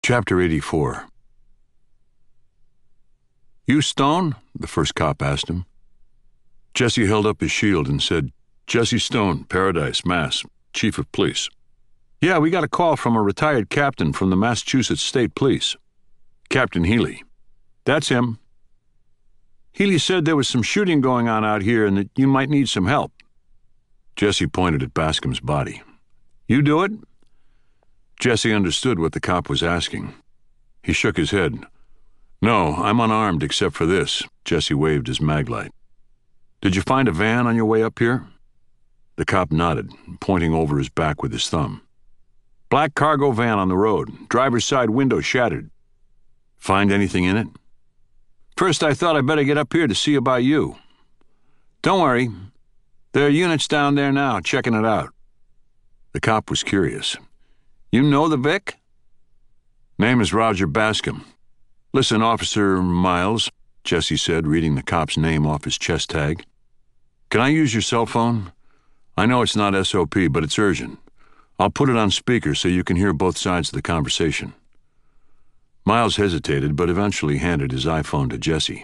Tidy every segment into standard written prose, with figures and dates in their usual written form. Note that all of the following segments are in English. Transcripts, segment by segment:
Chapter 84. "You Stone?" the first cop asked him. Jesse held up his shield and said, "Jesse Stone, Paradise, Mass., Chief of Police." "Yeah, we got a call from a retired captain from the Massachusetts State Police. Captain Healy." "That's him." "Healy said there was some shooting going on out here and that you might need some help." Jesse pointed at Bascom's body. "You do it?" Jesse understood what the cop was asking. He shook his head. "No, I'm unarmed except for this." Jesse waved his maglite. "Did you find a van on your way up here?" The cop nodded, pointing over his back with his thumb. "Black cargo van on the road. Driver's side window shattered." "Find anything in it?" "First I thought I'd better get up here to see about you." "Don't worry. There are units down there now checking it out." The cop was curious. "You know the Vic?" "Name is Roger Bascom." "Listen, Officer Miles," Jesse said, reading the cop's name off his chest tag. "Can I use your cell phone? I know it's not SOP, but it's urgent. I'll put it on speaker so you can hear both sides of the conversation." Miles hesitated, but eventually handed his iPhone to Jesse.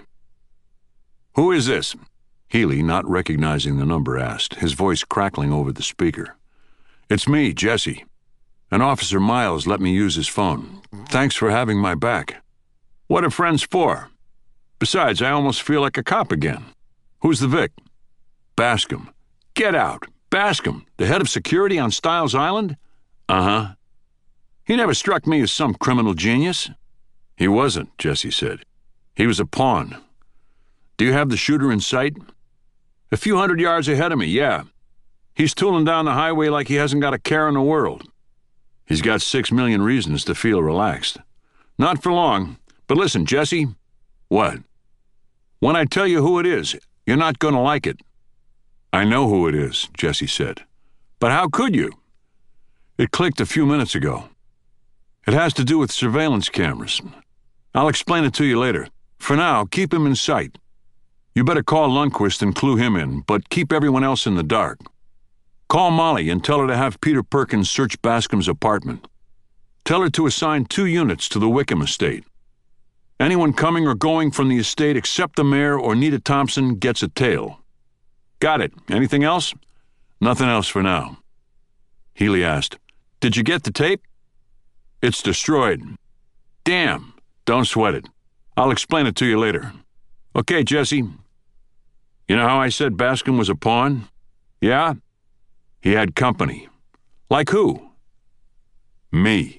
"Who is this?" Healy, not recognizing the number, asked, his voice crackling over the speaker. "It's me, Jesse. And Officer Miles let me use his phone. Thanks for having my back." "What are friends for? Besides, I almost feel like a cop again. Who's the Vic?" "Bascom." "Get out! Bascom, the head of security on Stiles Island?" "Uh-huh." "He never struck me as some criminal genius." "He wasn't," Jesse said. "He was a pawn. Do you have the shooter in sight?" "A few hundred yards ahead of me, yeah. He's tooling down the highway like he hasn't got a care in the world." "He's got 6 million reasons to feel relaxed." "Not for long. But listen, Jesse." "What?" "When I tell you who it is, you're not going to like it." "I know who it is," Jesse said. "But how could you?" "It clicked a few minutes ago. It has to do with surveillance cameras. I'll explain it to you later. For now, keep him in sight. You better call Lundquist and clue him in, but keep everyone else in the dark. Call Molly and tell her to have Peter Perkins search Bascom's apartment. Tell her to assign 2 units to the Wickham estate. Anyone coming or going from the estate except the mayor or Nita Thompson gets a tail. Got it. Anything else?" "Nothing else for now." Healy asked, "Did you get the tape?" "It's destroyed." "Damn. Don't sweat it. I'll explain it to you later." "Okay, Jesse. You know how I said Bascom was a pawn?" "Yeah?" "He had company." "Like who?" "Me."